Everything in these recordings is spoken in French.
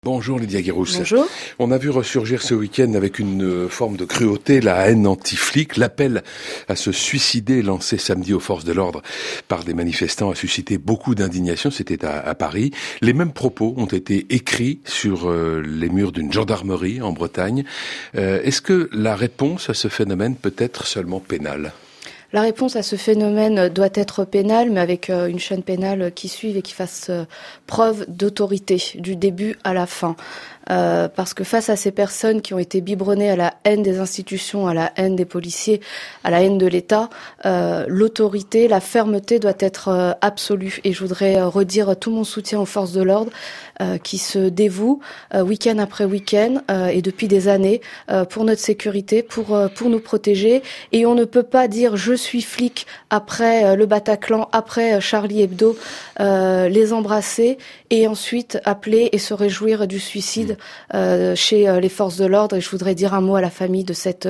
Bonjour Lydia Guérousse. Bonjour. On a vu ressurgir ce week-end avec une forme de cruauté la haine anti-flic. L'appel à se suicider lancé samedi aux forces de l'ordre par des manifestants a suscité beaucoup d'indignation. C'était à Paris. Les mêmes propos ont été écrits sur les murs d'une gendarmerie en Bretagne. Est-ce que la réponse à ce phénomène peut être seulement pénale ? La réponse à ce phénomène doit être pénale, mais avec une chaîne pénale qui suive et qui fasse preuve d'autorité du début à la fin. Parce que face à ces personnes qui ont été biberonnées à la haine des institutions, à la haine des policiers, à la haine de l'État, l'autorité, la fermeté doit être absolue. Et je voudrais redire tout mon soutien aux forces de l'ordre qui se dévouent week-end après week-end et depuis des années pour notre sécurité, pour nous protéger. Et on ne peut pas dire je suis flic après le Bataclan, après Charlie Hebdo, les embrasser et ensuite appeler et se réjouir du suicide chez les forces de l'ordre. Et je voudrais dire un mot à la famille de cette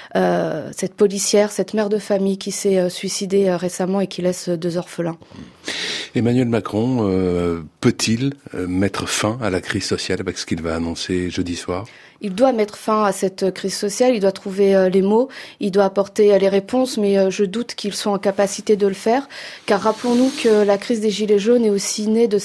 policière, cette mère de famille qui s'est suicidée récemment et qui laisse 2 orphelins. Emmanuel Macron peut-il mettre fin à la crise sociale avec ce qu'il va annoncer jeudi soir ? Il doit mettre fin à cette crise sociale, il doit trouver les mots, il doit apporter les réponses, mais je doute qu'ils soient en capacité de le faire, car rappelons-nous que la crise des Gilets jaunes est aussi née de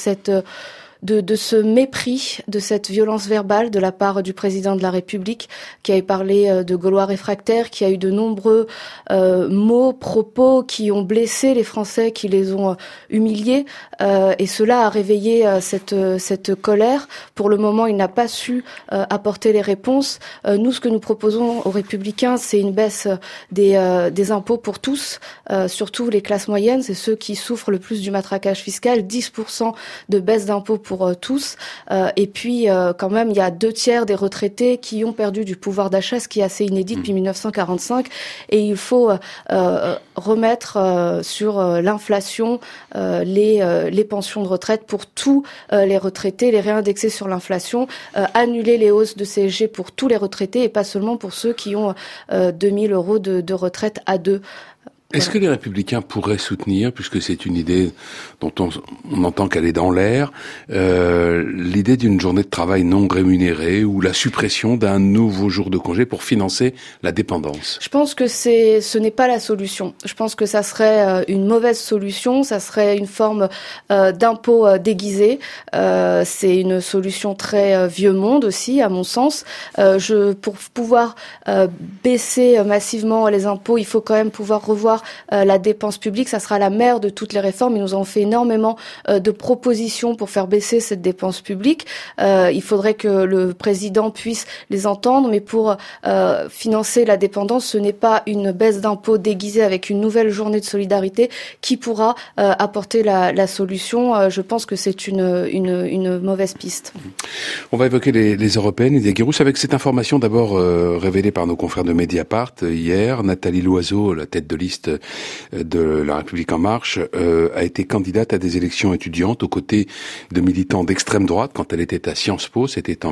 de ce mépris, de cette violence verbale de la part du président de la République, qui a parlé de Gaulois réfractaires, qui a eu de nombreux mots, propos qui ont blessé les Français, qui les ont humiliés, et cela a réveillé cette colère. Pour le moment, il n'a pas su apporter les réponses. Nous, ce que nous proposons aux Républicains, c'est une baisse des impôts pour tous, surtout les classes moyennes, c'est ceux qui souffrent le plus du matraquage fiscal, 10% de baisse d'impôts pour tous. Et puis, quand même, il y a 2/3 des retraités qui ont perdu du pouvoir d'achat, ce qui est assez inédit depuis 1945. Et il faut remettre sur l'inflation les pensions de retraite pour tous les retraités, les réindexer sur l'inflation, annuler les hausses de CSG pour tous les retraités et pas seulement pour ceux qui ont 2000 € de retraite à 2. Est-ce que les Républicains pourraient soutenir, puisque c'est une idée dont on entend qu'elle est dans l'air, l'idée d'une journée de travail non rémunérée ou la suppression d'un nouveau jour de congé pour financer la dépendance ? Je pense que ce n'est pas la solution. Je pense que ça serait une mauvaise solution, ça serait une forme d'impôt déguisé. C'est une solution très vieux monde aussi, à mon sens. Pour pouvoir baisser massivement les impôts, il faut quand même pouvoir revoir la dépense publique. Ça sera la mère de toutes les réformes. Ils nous ont fait énormément de propositions pour faire baisser cette dépense publique. Il faudrait que le président puisse les entendre, mais pour financer la dépendance, ce n'est pas une baisse d'impôts déguisée avec une nouvelle journée de solidarité qui pourra apporter la solution. Je pense que c'est une mauvaise piste. On va évoquer les européennes, Lydia Guérousse, avec cette information d'abord révélée par nos confrères de Mediapart hier. Nathalie Loiseau, la tête de liste de La République En Marche, a été candidate à des élections étudiantes aux côtés de militants d'extrême droite quand elle était à Sciences Po, c'était en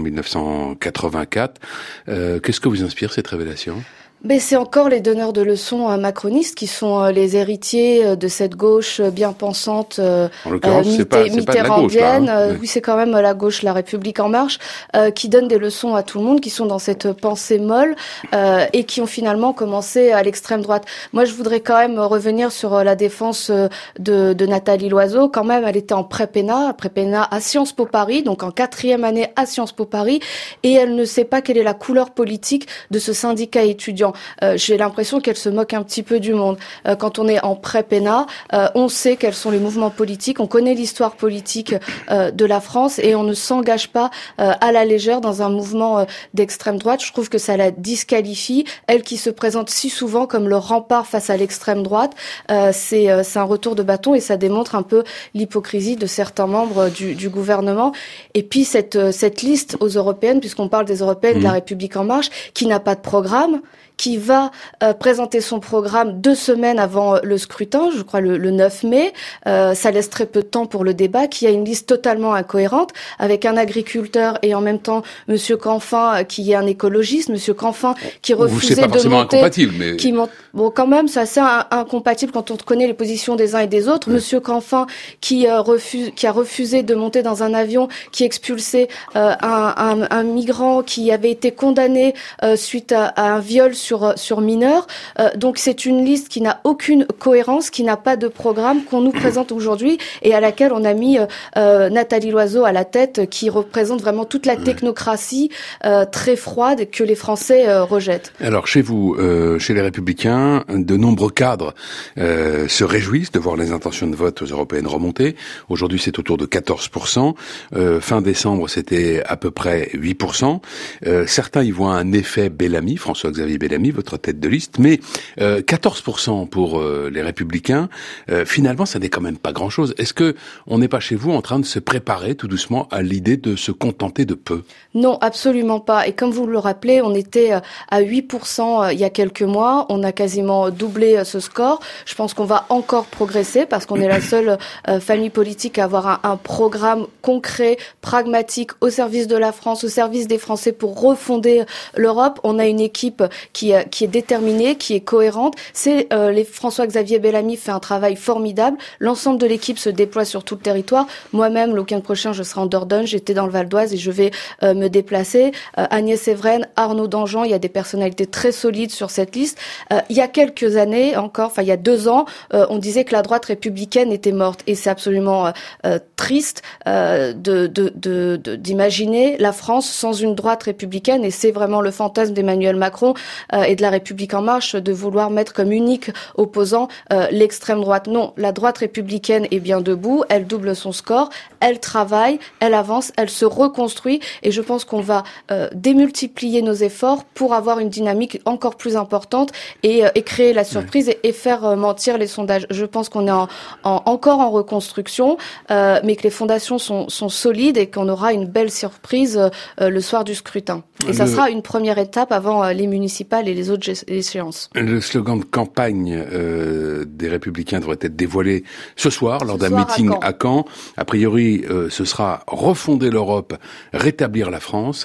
1984. Qu'est-ce que vous inspire cette révélation ? Mais c'est encore les donneurs de leçons macronistes qui sont les héritiers de cette gauche bien pensante, en l'occurrence, c'est pas de la gauche, là, hein. Oui, c'est quand même la gauche, La République En Marche, qui donne des leçons à tout le monde, qui sont dans cette pensée molle et qui ont finalement commencé à l'extrême droite. Moi, je voudrais quand même revenir sur la défense de Nathalie Loiseau. Quand même, elle était en pré-pénat à Sciences Po Paris, donc en 4e année à Sciences Po Paris, et elle ne sait pas quelle est la couleur politique de ce syndicat étudiant. J'ai l'impression qu'elle se moque un petit peu du monde. Quand on est en pré-pénat, on sait quels sont les mouvements politiques, on connaît l'histoire politique de la France et on ne s'engage pas à la légère dans un mouvement d'extrême droite. Je trouve que ça la disqualifie. Elle qui se présente si souvent comme le rempart face à l'extrême droite, c'est un retour de bâton et ça démontre un peu l'hypocrisie de certains membres du gouvernement. Et puis cette liste aux européennes, puisqu'on parle des européennes de La République En Marche, qui n'a pas de programme, qui va présenter son programme 2 semaines avant le scrutin, je crois le 9 mai. Ça laisse très peu de temps pour le débat, qui a une liste totalement incohérente, avec un agriculteur et en même temps Monsieur Canfin qui est un écologiste, Monsieur Canfin qui refusait de monter... incompatible, mais... Bon, quand même, c'est assez incompatible quand on connaît les positions des uns et des autres. Monsieur Canfin, qui a refusé de monter dans un avion qui expulsait un migrant qui avait été condamné suite à un viol sur mineur. Donc c'est une liste qui n'a aucune cohérence, qui n'a pas de programme, qu'on nous présente aujourd'hui et à laquelle on a mis Nathalie Loiseau à la tête, qui représente vraiment toute la technocratie très froide que les Français rejettent. Alors chez vous, chez les Républicains, de nombreux cadres se réjouissent de voir les intentions de vote aux européennes remonter. Aujourd'hui, c'est autour de 14%. Fin décembre, c'était à peu près 8%. Certains y voient un effet Bellamy, François-Xavier Bellamy, votre tête de liste, mais 14% pour les Républicains, finalement, ça n'est quand même pas grand-chose. Est-ce que on n'est pas chez vous en train de se préparer tout doucement à l'idée de se contenter de peu? Non, absolument pas. Et comme vous le rappelez, on était à 8% il y a quelques mois. On a quasiment doublé ce score. Je pense qu'on va encore progresser parce qu'on est la seule famille politique à avoir un programme concret, pragmatique, au service de la France, au service des Français pour refonder l'Europe. On a une équipe qui est déterminée, qui est cohérente. François-Xavier Bellamy fait un travail formidable. L'ensemble de l'équipe se déploie sur tout le territoire. Moi-même, le week-end prochain, je serai en Dordogne. J'étais dans le Val d'Oise et je vais me déplacer. Agnès Evren, Arnaud Danjean, il y a des personnalités très solides sur cette liste. Il y a quelques années encore, il y a 2 ans, on disait que la droite républicaine était morte. Et c'est absolument triste d'imaginer la France sans une droite républicaine. Et c'est vraiment le fantasme d'Emmanuel Macron et de la République en marche de vouloir mettre comme unique opposant l'extrême droite. Non, la droite républicaine est bien debout, elle double son score, elle travaille, elle avance, elle se reconstruit et je pense qu'on va démultiplier nos efforts pour avoir une dynamique encore plus importante et créer la surprise et faire mentir les sondages. Je pense qu'on est encore en reconstruction, mais que les fondations sont solides et qu'on aura une belle surprise le soir du scrutin. Et ça sera une première étape avant les municipales et les autres échéances. Le slogan de campagne des Républicains devrait être dévoilé ce soir lors d'un meeting à Caen. A priori, ce sera refonder l'Europe, rétablir la France.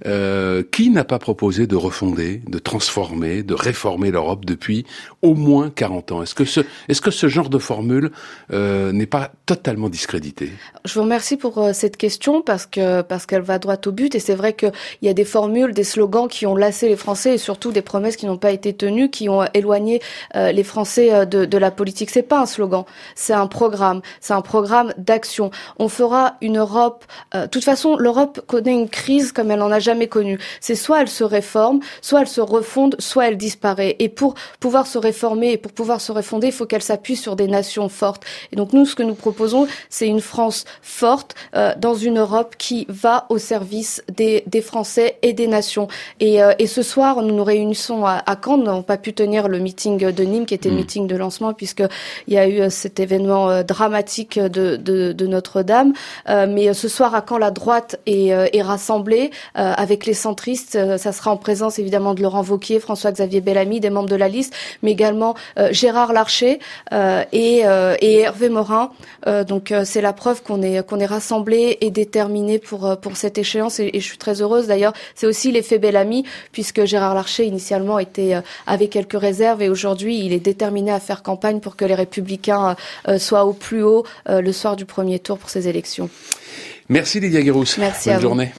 Qui n'a pas proposé de refonder, de transformer, de réformer l'Europe depuis au moins 40 ans? Est-ce que ce genre de formule n'est pas totalement discrédité? Je vous remercie pour cette question parce qu'elle va droit au but et c'est vrai qu'il y a des formules, des slogans qui ont lassé les Français et surtout des promesses qui n'ont pas été tenues, qui ont éloigné les Français de la politique. C'est pas un slogan, c'est un programme d'action. On fera une Europe. De toute façon, l'Europe connaît une crise comme elle n'en a jamais connue. C'est soit elle se réforme, soit elle se refonde, soit elle disparaît. Et pour pouvoir se réformer et pour pouvoir se refonder, il faut qu'elle s'appuie sur des nations fortes. Et donc nous, ce que nous proposons, c'est une France forte dans une Europe qui va au service des Français et des nations. Et ce soir, nous nous réunissons à Caen. Nous n'avons pas pu tenir le meeting de Nîmes, qui était le meeting de lancement, puisqu'il y a eu cet événement dramatique de Notre-Dame. Mais ce soir, à Caen, la droite est rassemblée avec les centristes. Ça sera en présence, évidemment, de Laurent Wauquiez, François-Xavier Bellamy, des membres de la liste, mais également Gérard Larcher et Hervé Morin. Donc, c'est la preuve qu'on est rassemblés et déterminés pour cette échéance. Et je suis très heureuse, d'ailleurs. C'est aussi l'effet Bellamy, puisque Gérard Larcher, initialement, avait quelques réserves et aujourd'hui, il est déterminé à faire campagne pour que les Républicains soient au plus haut le soir du premier tour pour ces élections. Merci Lydia Guérousse. Merci Bonne à vous. journée.